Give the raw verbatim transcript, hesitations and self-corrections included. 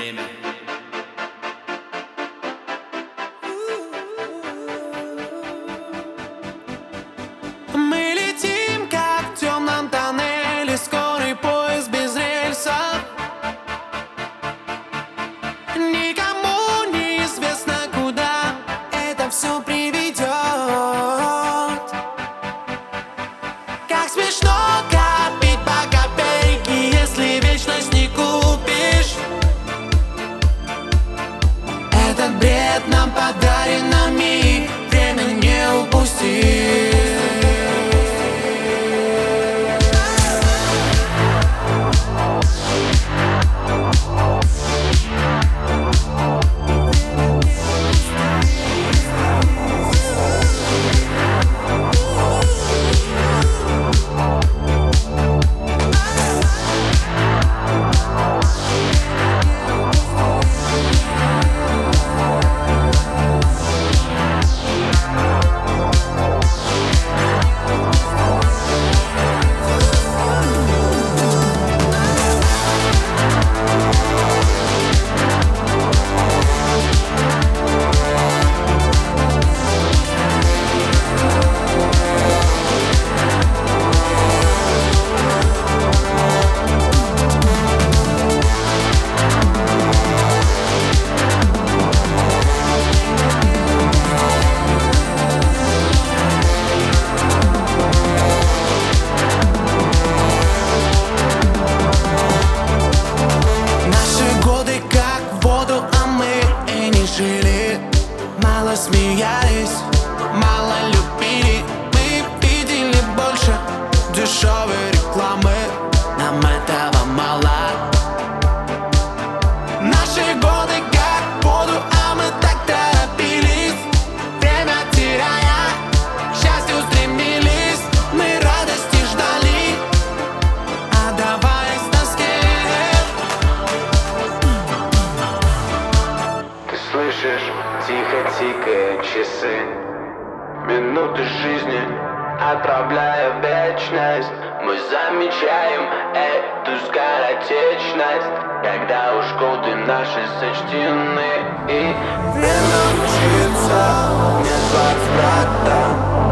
время. Мы летим, как в темном тоннеле, скорый поезд без рельсов. Никому не известно, куда это все приведет. Как смешно копить по копейке, если вечность не купишь. Этот бред нам подарен на миг, время не упустить. Мало смеялись, мало любили. Мы видели больше дешевой рекламы. Нам этого мало. Наши годы как воду, а мы так торопились, время теряя, к счастью стремились. Мы радости ждали, отдаваясь тоске. Ты слышишь? Тихо тикают часы, минуты жизни отправляя в вечность. Мы замечаем эту скоротечность, когда уж годы наши сочтены. И время учиться, нет возврата.